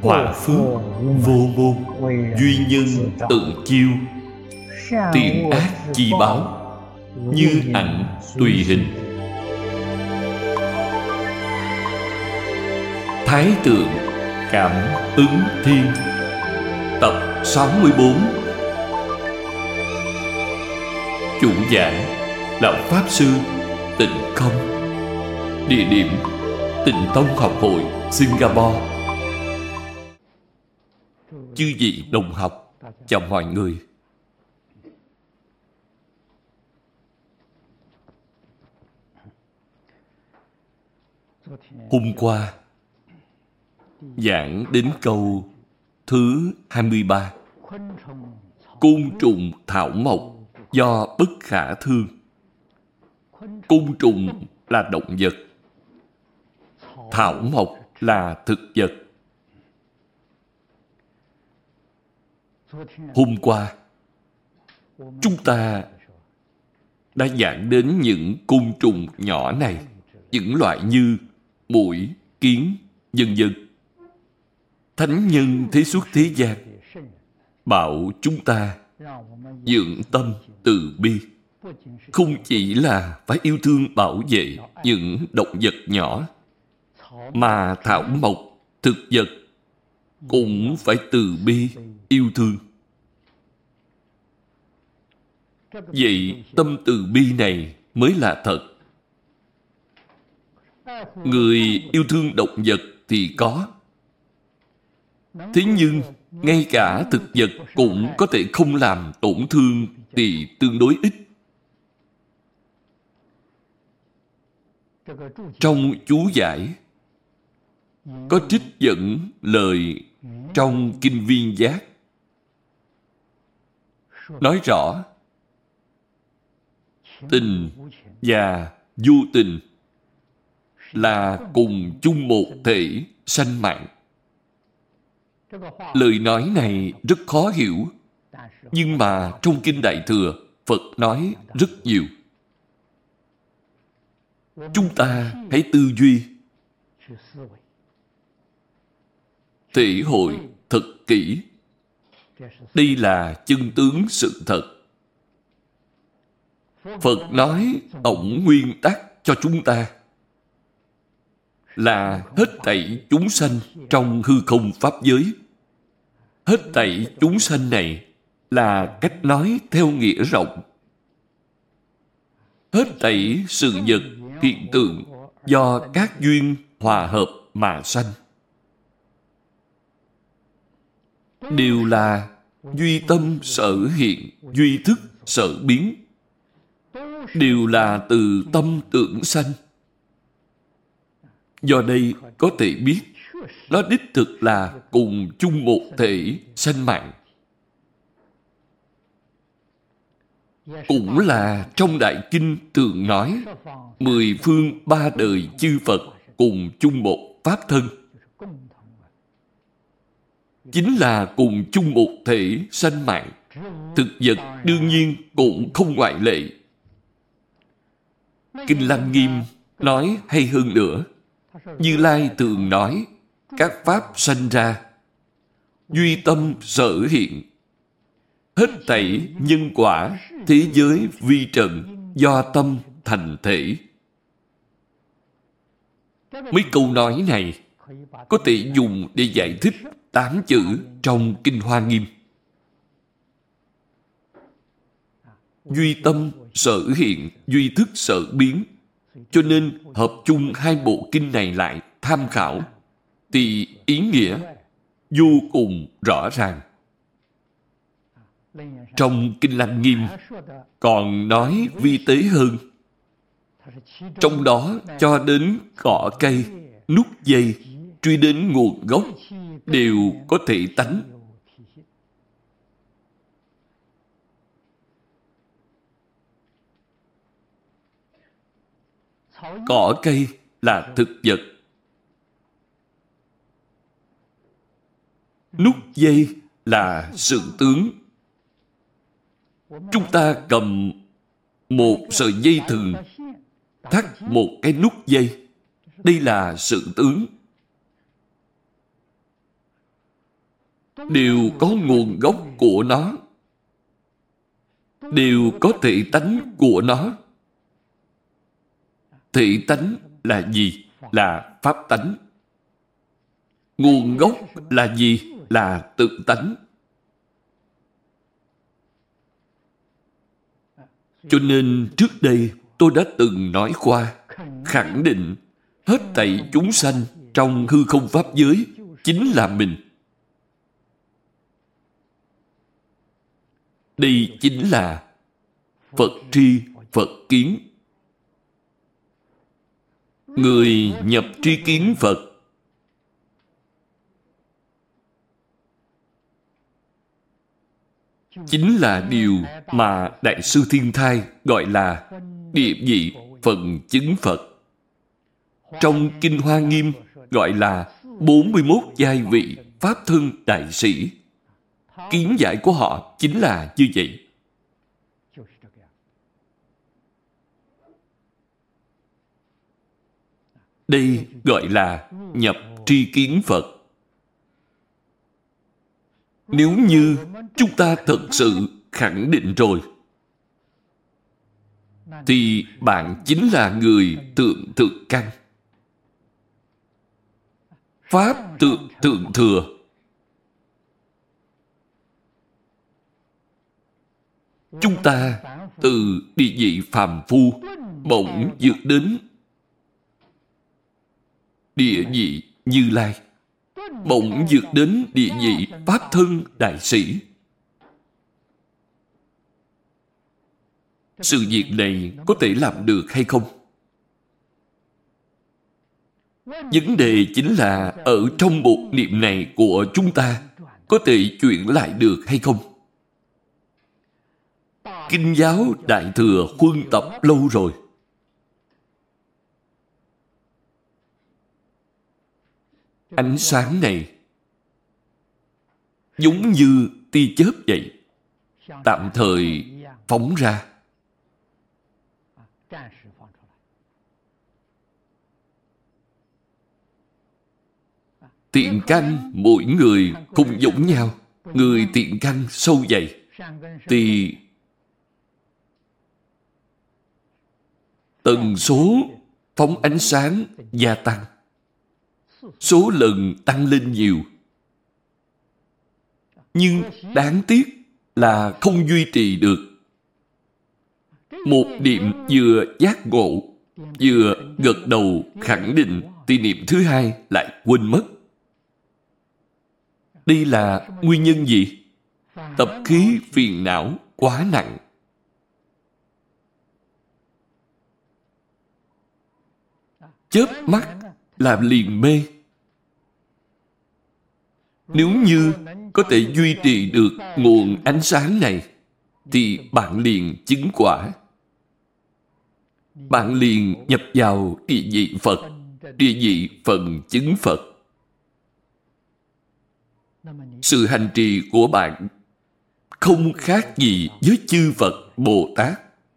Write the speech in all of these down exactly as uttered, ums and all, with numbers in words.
Hòa phước vô môn, duy nhân tự chiêu. Tiền ác chi báo, như ảnh tùy hình. Thái tượng cảm ứng thiên. Tập sáu mươi bốn. Chủ giảng là Pháp Sư Tịnh Không. Địa điểm Tịnh Tông Học hội Singapore. Chư vị đồng học, chào mọi người. Hôm qua giảng đến câu thứ hai mươi ba. Côn trùng thảo mộc do bất khả thương. Côn trùng là động vật, thảo mộc là thực vật. Hôm qua chúng ta đã giảng đến những côn trùng nhỏ này, những loại như muỗi, kiến, vân vân. Thánh nhân thế xuất thế gian bảo chúng ta dưỡng tâm từ bi, không chỉ là phải yêu thương bảo vệ những động vật nhỏ, mà thảo mộc, thực vật cũng phải từ bi yêu thương. Vậy tâm từ bi này mới là thật. Người yêu thương động vật thì có, thế nhưng ngay cả thực vật cũng có thể không làm tổn thương thì tương đối ít. Trong chú giải có trích dẫn lời trong Kinh Viên Giác, nói rõ tình và vô tình là cùng chung một thể sanh mạng. Lời nói này rất khó hiểu, nhưng mà trong Kinh Đại Thừa, Phật nói rất nhiều. Chúng ta hãy tư duy, thể hội thật kỹ. Đây là chân tướng sự thật. Phật nói tổng nguyên tắc cho chúng ta là hết thảy chúng sanh trong hư không pháp giới. Hết thảy chúng sanh này là cách nói theo nghĩa rộng. Hết thảy sự vật, hiện tượng do các duyên hòa hợp mà sanh, đều là duy tâm sở hiện, duy thức sở biến, đều là từ tâm tưởng sanh. Do đây có thể biết nó đích thực là cùng chung một thể sanh mạng. Cũng là trong Đại Kinh thường nói mười phương ba đời chư Phật cùng chung một Pháp thân, chính là cùng chung một thể sanh mạng. Thực vật đương nhiên cũng không ngoại lệ. Kinh Lăng Nghiêm nói hay hơn nữa. Như Lai thường nói các pháp sanh ra, duy tâm sở hiện. Hết thảy nhân quả, thế giới vi trần do tâm thành thể. Mấy câu nói này có thể dùng để giải thích tám chữ trong Kinh Hoa Nghiêm. Duy tâm sở hiện, duy thức sở biến. Cho nên hợp chung hai bộ kinh này lại tham khảo thì ý nghĩa vô cùng rõ ràng. Trong Kinh Lăng Nghiêm còn nói vi tế hơn. Trong đó cho đến cỏ cây, nút dây, truy đến nguồn gốc đều có thể tánh. Cỏ cây là thực vật. Nút dây là sự tướng. Chúng ta cầm một sợi dây thừng, thắt một cái nút dây. Đây là sự tướng. đều có nguồn gốc của nó, đều có thể tánh của nó. Thể tánh là gì? Là pháp tánh. Nguồn gốc là gì? Là tự tánh. Cho nên trước đây tôi đã từng nói qua, khẳng định hết thảy chúng sanh trong hư không pháp giới chính là mình. Đây chính là Phật tri, Phật kiến. Người nhập tri kiến Phật chính là điều mà Đại sư Thiên Thai gọi là địa vị phần chứng Phật. Trong Kinh Hoa Nghiêm gọi là bốn mươi mốt giai vị Pháp thân đại sĩ. Kiến giải của họ chính là như vậy. Đây gọi là nhập tri kiến Phật. Nếu như chúng ta thật sự khẳng định rồi, thì bạn chính là người tượng thực căn. Pháp tượng thượng thừa. Chúng ta từ địa vị phàm phu bỗng vượt đến địa vị Như Lai, bỗng vượt đến địa vị Pháp thân đại sĩ. Sự việc này có thể làm được hay không? Vấn đề chính là ở trong một niệm này của chúng ta có thể chuyển lại được hay không? Kinh giáo Đại Thừa huân tập lâu rồi. Ánh sáng này giống như tia chớp vậy, tạm thời phóng ra. Thiện căn mỗi người không giống nhau. Người thiện căn sâu dày thì tần số phóng ánh sáng gia tăng, số lần tăng lên nhiều. Nhưng đáng tiếc là không duy trì được. Một niệm vừa giác ngộ, vừa gật đầu khẳng định, thì niệm thứ hai lại quên mất. Đây là nguyên nhân gì? Tập khí phiền não quá nặng. Chớp mắt là liền mê. Nếu như có thể duy trì được nguồn ánh sáng này, thì bạn liền chứng quả. Bạn liền nhập vào địa vị Phật, địa vị phần chứng Phật. Sự hành trì của bạn không khác gì với chư Phật Bồ Tát.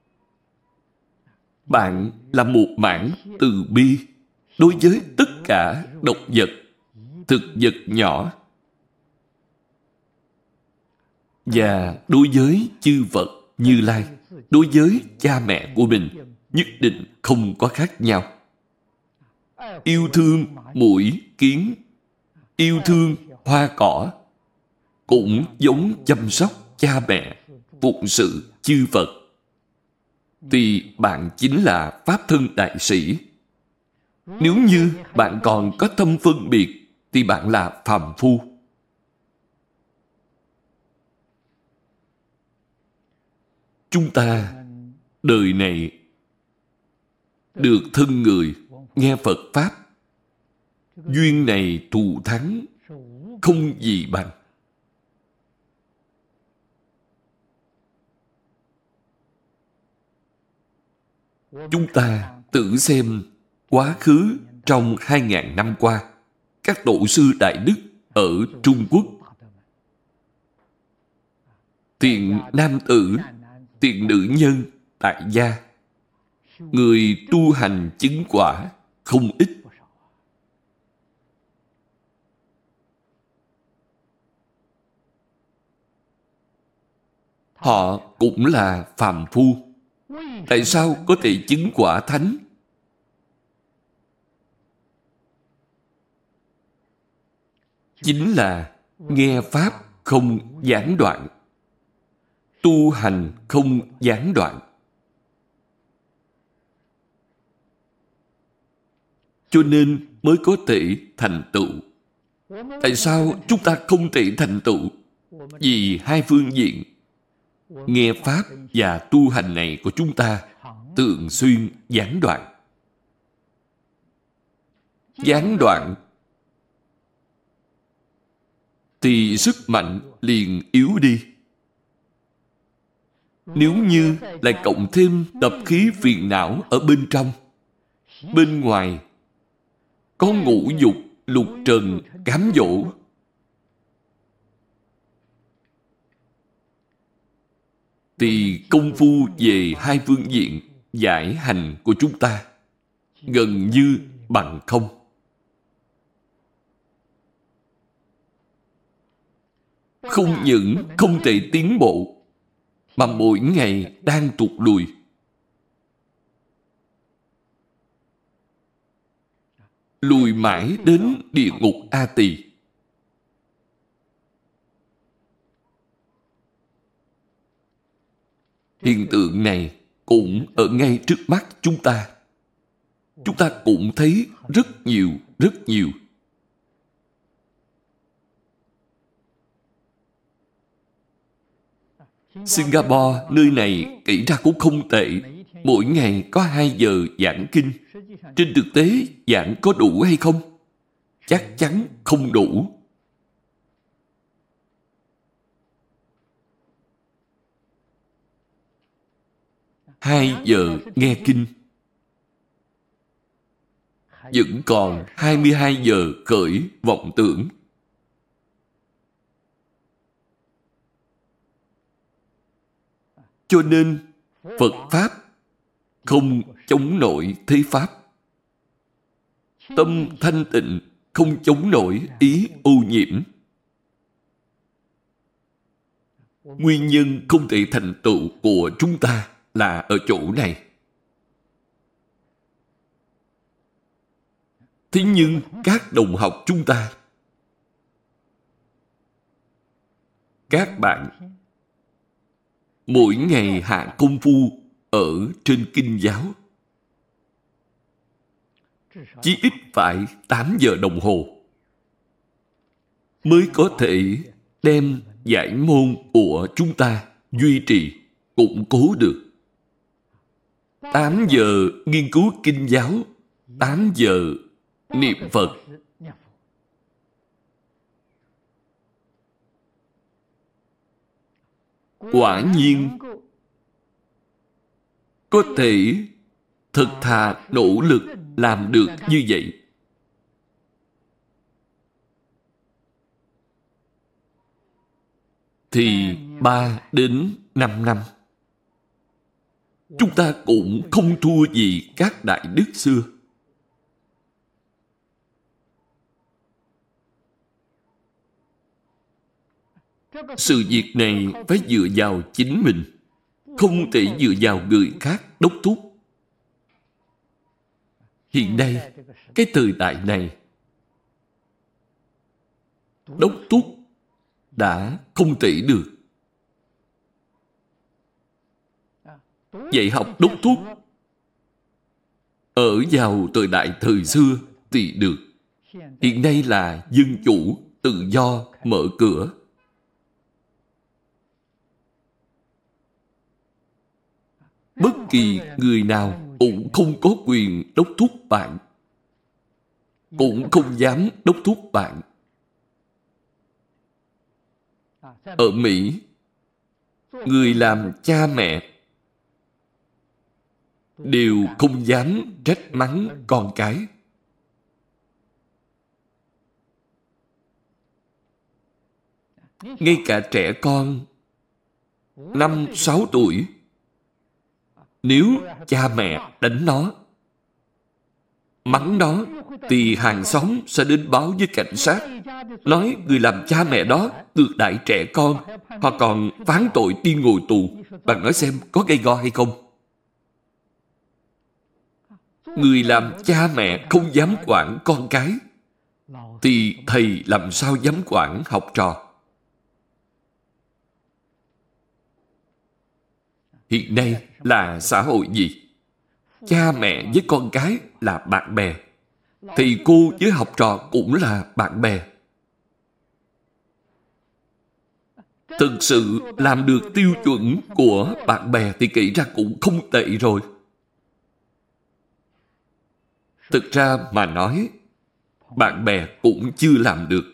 Bạn là một mảng từ bi đối với tất cả động vật, thực vật nhỏ, và đối với chư Phật Như Lai, đối với cha mẹ của mình, nhất định không có khác nhau. Yêu thương muỗi kiến, yêu thương hoa cỏ, cũng giống chăm sóc cha mẹ, phụng sự chư Phật, thì bạn chính là Pháp thân đại sĩ. Nếu như bạn còn có tâm phân biệt, thì bạn là phàm phu. Chúng ta đời này được thân người nghe Phật Pháp, duyên này thù thắng không gì bằng. Chúng ta tự xem quá khứ trong hai ngàn năm qua, các tổ sư Đại Đức ở Trung Quốc, thiện nam tử, thiện nữ nhân tại gia, người tu hành chứng quả không ít. họ cũng là phàm phu. Tại sao có thể chứng quả thánh? Chính là nghe Pháp không gián đoạn, tu hành không gián đoạn. Cho nên mới có thể thành tựu. Tại sao chúng ta không thể thành tựu? Vì hai phương diện, nghe Pháp và tu hành này của chúng ta thường xuyên gián đoạn. Gián đoạn thì sức mạnh liền yếu đi. Nếu như lại cộng thêm tập khí phiền não ở bên trong, bên ngoài có ngũ dục, lục trần, cám dỗ, thì công phu về hai phương diện giải hành của chúng ta gần như bằng không. Không những không thể tiến bộ, mà mỗi ngày đang tụt lùi. Lùi mãi đến địa ngục A Tỳ. Hiện tượng này cũng ở ngay trước mắt chúng ta. Chúng ta cũng thấy rất nhiều, rất nhiều. Singapore, nơi này kể ra cũng không tệ. Mỗi ngày có hai giờ giảng kinh. Trên thực tế, giảng có đủ hay không? Chắc chắn không đủ. Hai giờ nghe kinh. Vẫn còn hai mươi hai giờ khởi vọng tưởng. Cho nên, Phật Pháp không chống nổi thế Pháp. Tâm thanh tịnh không chống nổi ý ô nhiễm. Nguyên nhân không thể thành tựu của chúng ta là ở chỗ này. Thế nhưng các đồng học chúng ta, các bạn mỗi ngày hạ công phu ở trên kinh giáo, chí ít phải tám giờ đồng hồ mới có thể đem giải môn của chúng ta duy trì, củng cố được. tám giờ nghiên cứu kinh giáo, tám giờ niệm Phật. Quả nhiên có thể thật thà nỗ lực làm được như vậy. Thì ba đến năm năm chúng ta cũng không thua gì các đại đức xưa. Sự việc này phải dựa vào chính mình, không thể dựa vào người khác đốc thúc. Hiện nay, cái thời đại này, đốc thúc đã không thể được. Dạy học đốc thúc ở vào thời đại thời xưa thì được. Hiện nay là dân chủ, tự do, mở cửa. Bất kỳ người nào cũng không có quyền đốc thúc bạn, cũng không dám đốc thúc bạn. Ở Mỹ, người làm cha mẹ đều không dám trách mắng con cái. Ngay cả trẻ con năm, sáu tuổi, nếu cha mẹ đánh nó, mắng nó, thì hàng xóm sẽ đến báo với cảnh sát, nói người làm cha mẹ đó ngược đãi trẻ con, hoặc còn phán tội tiên ngồi tù. Bạn nói xem có gây go hay không? Người làm cha mẹ không dám quản con cái, thì thầy làm sao dám quản học trò? Hiện nay là xã hội gì? Cha mẹ với con cái là bạn bè, thầy cô với học trò cũng là bạn bè. Thực sự làm được tiêu chuẩn của bạn bè thì kể ra cũng không tệ rồi. Thực ra mà nói, bạn bè cũng chưa làm được.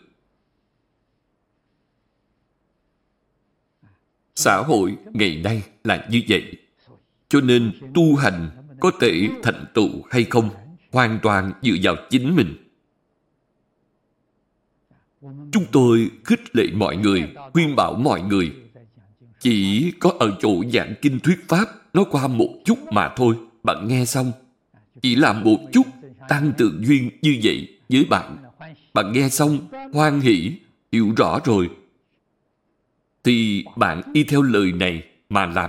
Xã hội ngày nay là như vậy. Cho nên tu hành có thể thành tựu hay không hoàn toàn dựa vào chính mình. Chúng tôi khích lệ mọi người, khuyên bảo mọi người. Chỉ có ở chỗ giảng kinh thuyết pháp nói qua một chút mà thôi. Bạn nghe xong, chỉ làm một chút tăng tượng duyên như vậy với bạn. Bạn nghe xong, hoan hỷ, hiểu rõ rồi, thì bạn y theo lời này mà làm.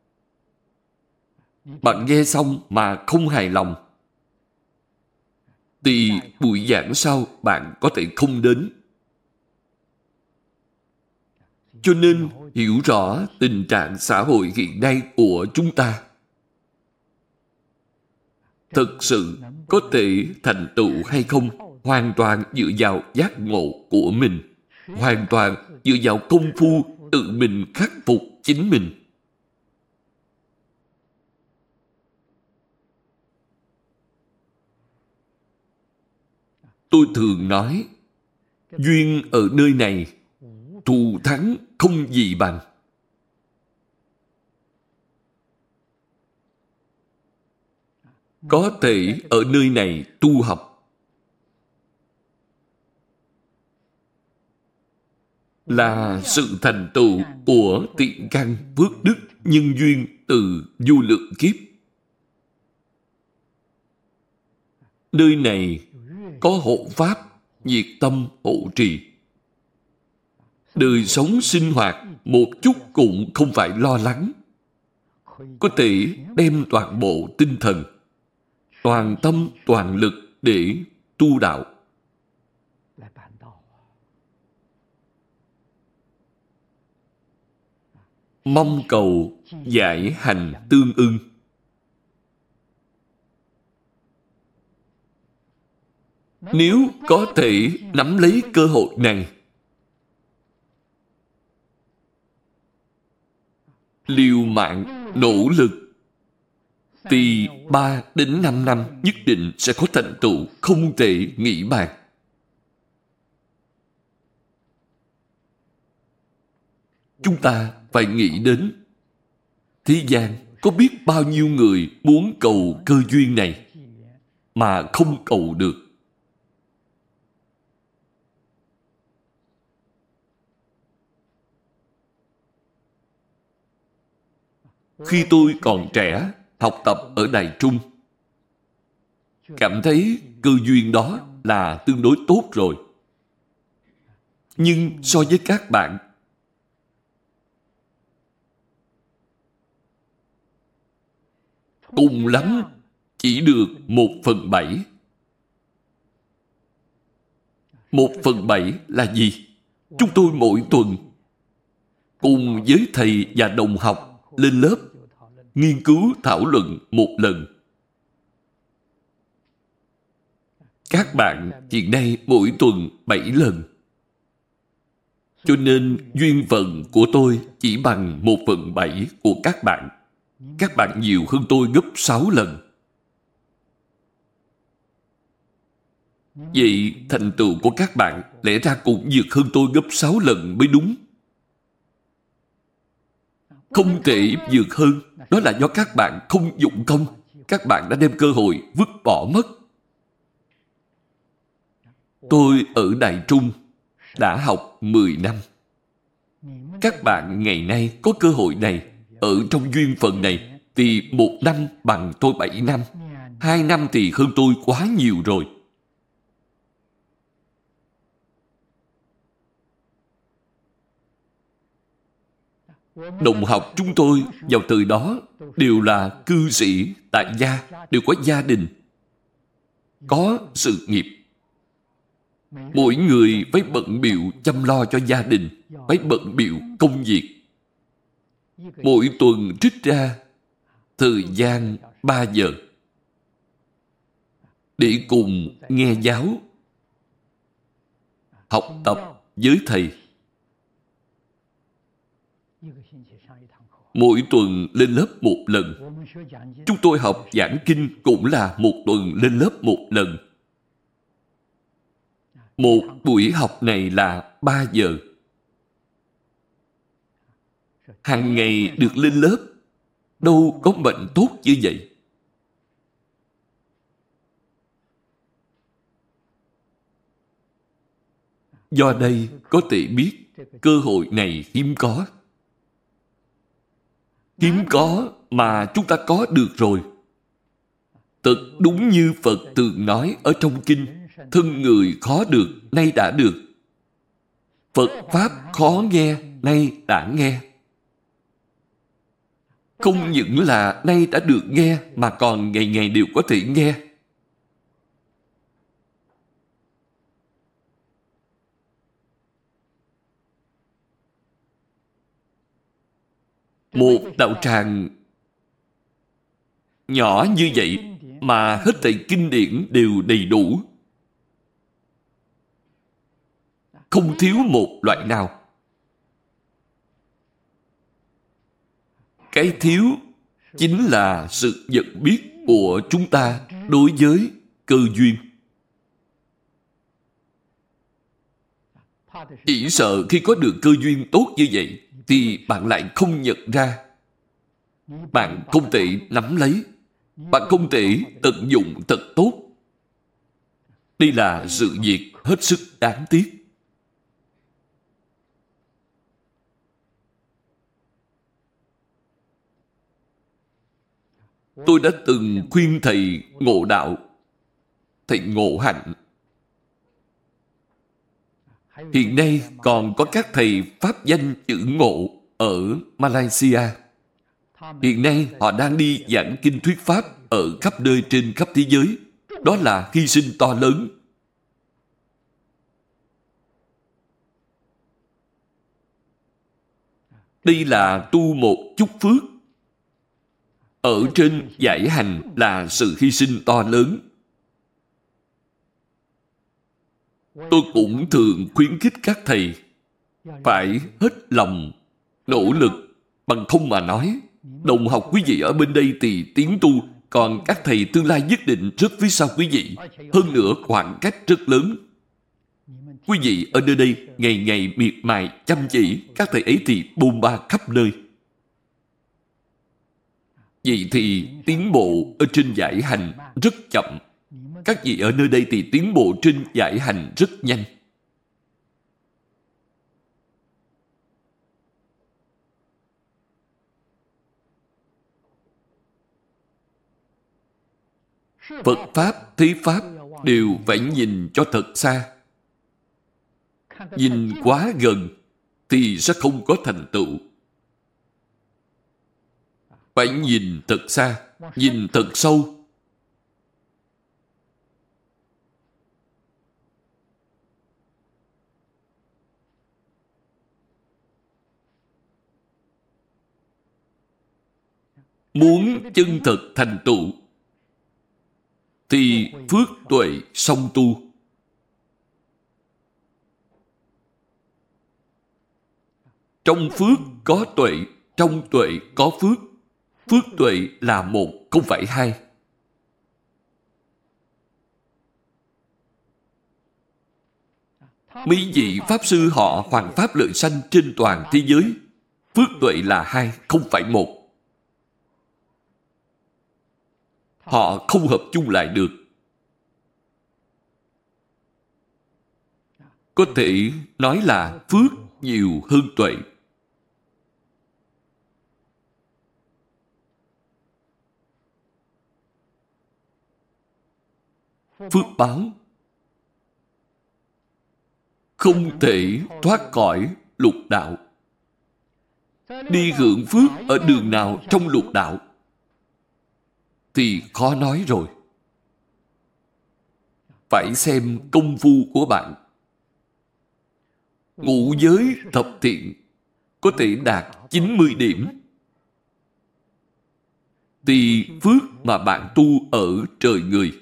Bạn nghe xong mà không hài lòng, thì buổi giảng sau bạn có thể không đến. Cho nên hiểu rõ tình trạng xã hội hiện nay của chúng ta. Thực sự có thể thành tựu hay không hoàn toàn dựa vào giác ngộ của mình, hoàn toàn dựa vào công phu tự mình khắc phục chính mình. Tôi thường nói, duyên ở nơi này, thù thắng không gì bằng. Có thể ở nơi này tu học là sự thành tựu của thiện căn phước đức nhân duyên từ vô lượng kiếp. Nơi này có hộ pháp, nhiệt tâm hộ trì. Đời sống sinh hoạt một chút cũng không phải lo lắng. Có thể đem toàn bộ tinh thần, toàn tâm, toàn lực để tu đạo. Mong cầu giải hành tương ưng. Nếu có thể nắm lấy cơ hội này, liều mạng, nỗ lực, thì ba đến năm năm nhất định sẽ có thành tựu không thể nghĩ bàn. Chúng ta phải nghĩ đến thế gian có biết bao nhiêu người muốn cầu cơ duyên này mà không cầu được. Khi tôi còn trẻ, học tập ở Đài Trung, cảm thấy cơ duyên đó là tương đối tốt rồi. Nhưng so với các bạn, cùng lắm chỉ được một phần bảy. Một phần bảy là gì? Chúng tôi mỗi tuần cùng với thầy và đồng học lên lớp nghiên cứu thảo luận một lần. Các bạn hiện nay mỗi tuần bảy lần. Cho nên duyên phận của tôi chỉ bằng một phần bảy của các bạn. Các bạn nhiều hơn tôi gấp sáu lần. Vậy thành tựu của các bạn lẽ ra cũng vượt hơn tôi gấp sáu lần mới đúng. Không thể vượt hơn, đó là do các bạn không dụng công. Các bạn đã đem cơ hội vứt bỏ mất. Tôi ở Đài Trung đã học mười năm. Các bạn ngày nay có cơ hội này, ở trong duyên phận này, thì một năm bằng tôi bảy năm, Hai năm thì hơn tôi quá nhiều rồi. Đồng học chúng tôi vào thời đó đều là cư sĩ tại gia, đều có gia đình, có sự nghiệp. Mỗi người phải bận bịu chăm lo cho gia đình, phải bận bịu công việc. Mỗi tuần trích ra thời gian ba giờ để cùng nghe giáo, học tập với thầy. Mỗi tuần lên lớp một lần. Chúng tôi học giảng kinh cũng là một tuần lên lớp một lần. Một buổi học này là ba giờ. Hàng ngày được lên lớp, đâu có bệnh tốt như vậy. Do đây có thể biết cơ hội này hiếm có. Hiếm có mà chúng ta có được rồi. Thật đúng như Phật thường nói ở trong kinh, thân người khó được, nay đã được. Phật Pháp khó nghe, nay đã nghe. Không những là nay đã được nghe, mà còn ngày ngày đều có thể nghe. Một đạo tràng nhỏ như vậy mà hết thảy kinh điển đều đầy đủ, không thiếu một loại nào. Cái thiếu chính là sự nhận biết của chúng ta đối với cơ duyên. Chỉ sợ khi có được cơ duyên tốt như vậy thì bạn lại không nhận ra. Bạn không thể nắm lấy, bạn không thể tận dụng thật tốt. Đây là sự việc hết sức đáng tiếc. Tôi đã từng khuyên thầy Ngộ Đạo, thầy Ngộ Hạnh. Hiện nay còn có các thầy pháp danh chữ Ngộ ở Malaysia. Hiện nay họ đang đi giảng kinh thuyết pháp ở khắp nơi trên khắp thế giới. Đó là hy sinh to lớn. Đây là tu một chút phước. Ở trên giải hành là sự hy sinh to lớn. Tôi cũng thường khuyến khích các thầy phải hết lòng, nỗ lực, bằng không mà nói. Đồng học quý vị ở bên đây thì tiến tu, còn các thầy tương lai nhất định rất phía sau quý vị. Hơn nữa khoảng cách rất lớn. Quý vị ở nơi đây ngày ngày miệt mài chăm chỉ, các thầy ấy thì bôn ba khắp nơi. Vậy thì tiến bộ ở trên giải hành rất chậm. Các vị ở nơi đây thì tiến bộ trên giải hành rất nhanh. Phật Pháp, Thế Pháp đều phải nhìn cho thật xa. Nhìn quá gần thì sẽ không có thành tựu. Phải nhìn thật xa, nhìn thật sâu. Muốn chân thật thành tựu thì phước tuệ song tu. Trong phước có tuệ, trong tuệ có phước. Phước tuệ là một, không phải hai. Mấy vị Pháp Sư họ Hoàng Pháp Lợi Sanh trên toàn thế giới, phước tuệ là hai, không phải một. Họ không hợp chung lại được. Có thể nói là phước nhiều hơn tuệ. phước báo, không thể thoát khỏi lục đạo. Đi hưởng phước ở đường nào trong lục đạo thì khó nói rồi. Phải xem công phu của bạn. Ngũ giới thập thiện có thể đạt chín mươi điểm thì phước mà bạn tu ở trời người.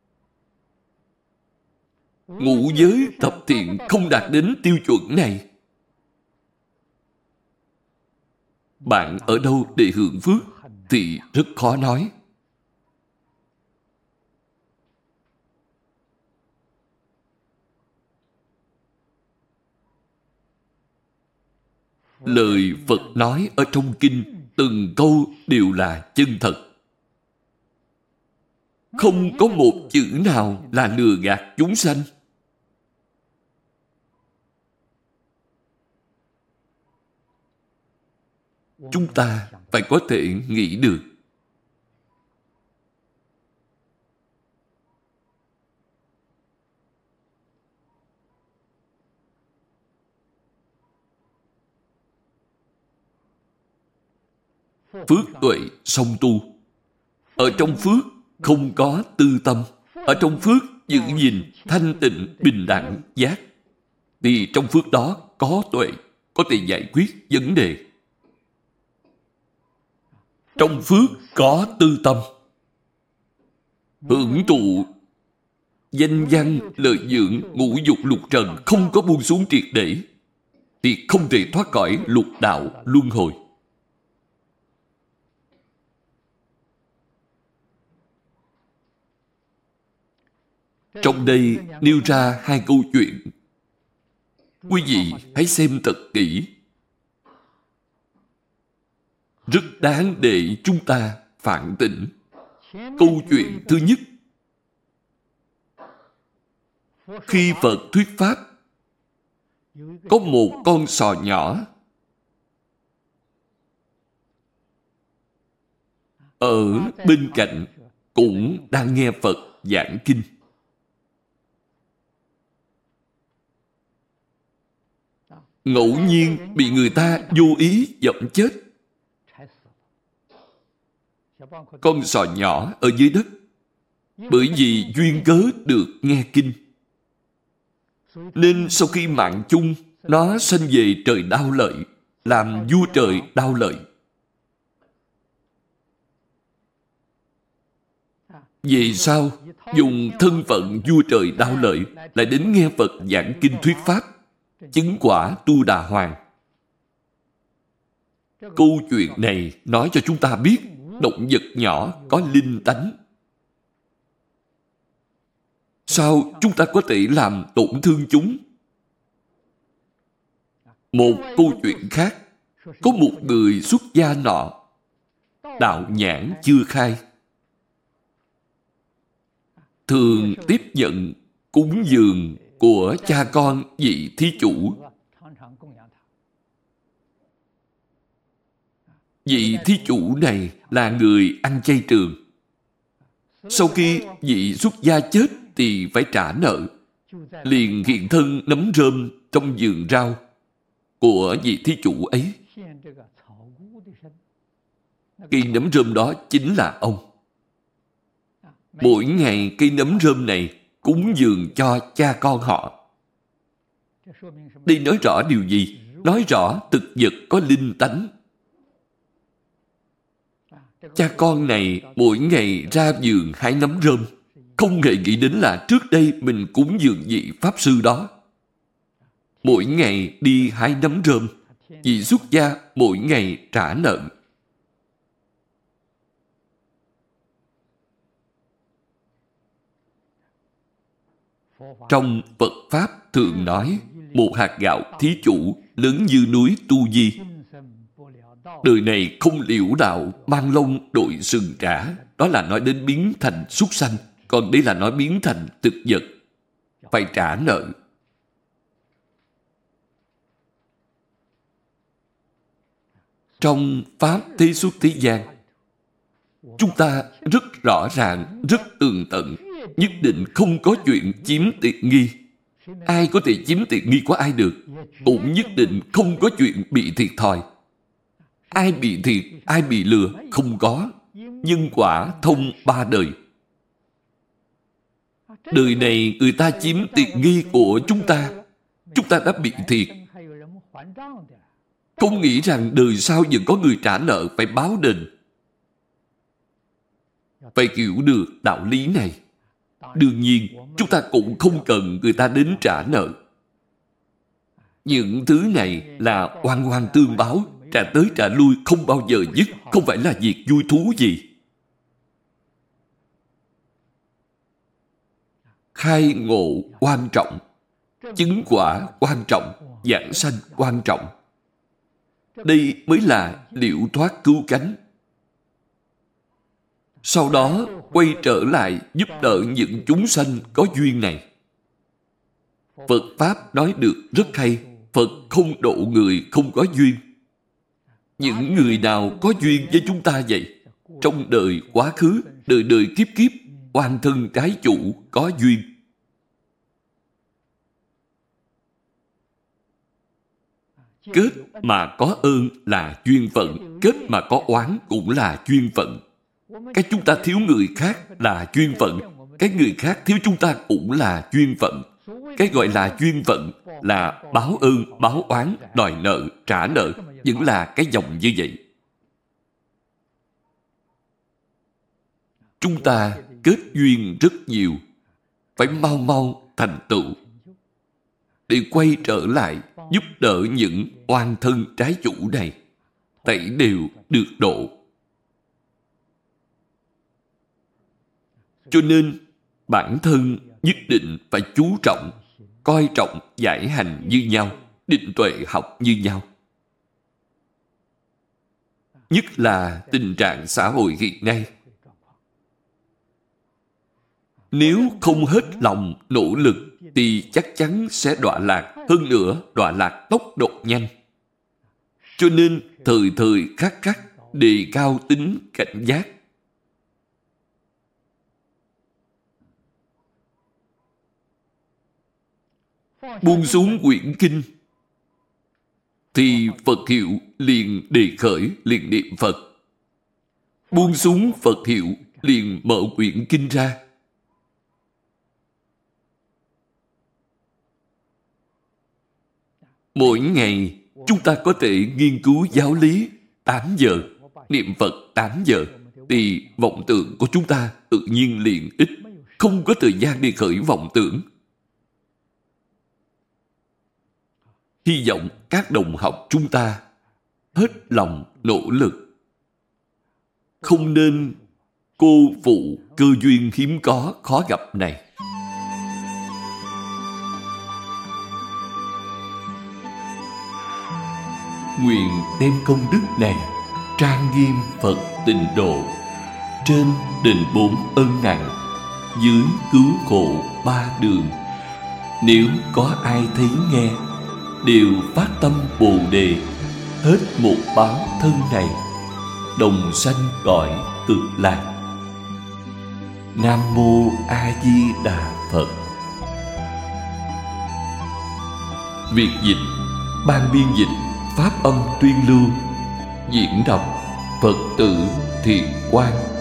Ngũ giới thập thiện không đạt đến tiêu chuẩn này, bạn ở đâu để hưởng phước thì rất khó nói. Lời Phật nói ở trong kinh, từng câu đều là chân thật. Không có một chữ nào là lừa gạt chúng sanh. Chúng ta phải có thể nghĩ được. Phước tuệ song tu. Ở trong phước không có tư tâm. Ở trong phước giữ gìn thanh tịnh, bình đẳng, giác. Thì trong phước đó có tuệ, có thể giải quyết vấn đề. Trong phước có tư tâm, hưởng thụ danh văn, lợi dưỡng, ngũ dục lục trần không có buông xuống triệt để, thì không thể thoát khỏi lục đạo luân hồi. Trong đây nêu ra hai câu chuyện. Quý vị hãy xem thật kỹ. Rất đáng để chúng ta phản tỉnh. Câu chuyện thứ nhất. Khi Phật thuyết Pháp, có một con sò nhỏ ở bên cạnh cũng đang nghe Phật giảng kinh. Ngẫu nhiên bị người ta vô ý giẫm chết. Con sò nhỏ ở dưới đất, bởi vì duyên cớ được nghe kinh, nên sau khi mạng chung, nó sanh về trời Đao Lợi, làm vua trời Đao Lợi. Về sau, dùng thân phận vua trời Đao Lợi lại đến nghe Phật giảng kinh thuyết Pháp, chứng quả Tu Đà Hoàng. Câu chuyện này nói cho chúng ta biết động vật nhỏ có linh tánh. Sao chúng ta có thể làm tổn thương chúng? Một câu chuyện khác, có một người xuất gia nọ, đạo nhãn chưa khai, thường tiếp nhận cúng dường của cha con vị thí chủ. Vị thí chủ này là người ăn chay trường. Sau khi vị xuất gia chết thì phải trả nợ, liền hiện thân nấm rơm trong vườn rau của vị thí chủ ấy. Cây nấm rơm đó chính là ông. Mỗi ngày cây nấm rơm này cúng dường cho cha con họ. Đây nói rõ điều gì? Nói rõ thực vật có linh tánh. Cha con này mỗi ngày ra vườn hái nấm rơm, không hề nghĩ đến là trước đây mình cúng dường vị Pháp Sư đó. Mỗi ngày đi hái nấm rơm, vị xuất gia mỗi ngày trả nợ. Trong Phật Pháp thường nói, một hạt gạo thí chủ lớn như núi tu di. Đời này không liễu đạo, mang lông đội sừng trả. Đó là nói đến biến thành súc sanh. Còn đây là nói biến thành thực vật, phải trả nợ. Trong Pháp Thế Xuất Thế Gian, chúng ta rất rõ ràng, rất tường tận. nhất định không có chuyện chiếm tiện nghi. Ai có thể chiếm tiện nghi của ai được, cũng nhất định không có chuyện bị thiệt thòi. Ai bị thiệt, ai bị lừa, không có. Nhân quả thông ba đời. Đời này người ta chiếm tiện nghi của chúng ta, chúng ta đã bị thiệt. Không nghĩ rằng đời sau vẫn có người trả nợ phải báo đền. Phải hiểu được đạo lý này. Đương nhiên, chúng ta cũng không cần người ta đến trả nợ. Những thứ này là oan oan tương báo, trả tới trả lui không bao giờ dứt, không phải là việc vui thú gì. Khai ngộ quan trọng, chứng quả quan trọng, giảng sanh quan trọng. Đây mới là liễu thoát cứu cánh. Sau đó quay trở lại giúp đỡ những chúng sanh có duyên này. Phật Pháp nói được rất hay. Phật không độ người không có duyên. Những người nào có duyên với chúng ta vậy? Trong đời quá khứ, đời đời kiếp kiếp, oan thân trái chủ có duyên. Kết mà có ơn là duyên phận, kết mà có oán cũng là duyên phận. Cái chúng ta thiếu người khác là duyên phận, cái người khác thiếu chúng ta cũng là duyên phận. Cái gọi là duyên phận là báo ơn, báo oán, đòi nợ, trả nợ, vẫn là cái dòng như vậy. Chúng ta kết duyên rất nhiều, phải mau mau thành tựu để quay trở lại giúp đỡ những oan thân trái chủ này, tẩy đều được độ. Cho nên bản thân nhất định phải chú trọng, coi trọng giải hành như nhau, định tuệ học như nhau. Nhất là tình trạng xã hội hiện nay. Nếu không hết lòng nỗ lực thì chắc chắn sẽ đọa lạc, hơn nữa đọa lạc tốc độ nhanh. Cho nên thời thời khắc khắc đề cao tính cảnh giác. Buông xuống quyển kinh thì Phật hiệu liền đề khởi, liền niệm Phật. Buông xuống Phật hiệu liền mở quyển kinh ra. Mỗi ngày chúng ta có thể nghiên cứu giáo lý tám giờ, niệm Phật tám giờ, thì vọng tưởng của chúng ta tự nhiên liền ít, không có thời gian đi khởi vọng tưởng. Hy vọng các đồng học chúng ta hết lòng nỗ lực, không nên cô phụ cơ duyên hiếm có khó gặp này. Nguyện đem công đức này trang nghiêm Phật Tịnh Độ, trên đền bốn ân nặng, dưới cứu khổ ba đường. Nếu có ai thấy nghe đều phát tâm Bồ Đề, hết một báo thân này, đồng sanh cõi Cực Lạc. Nam Mô A Di Đà Phật. Việc dịch, ban biên dịch Pháp âm tuyên lưu, diễn đọc Phật tử Thiện Quang.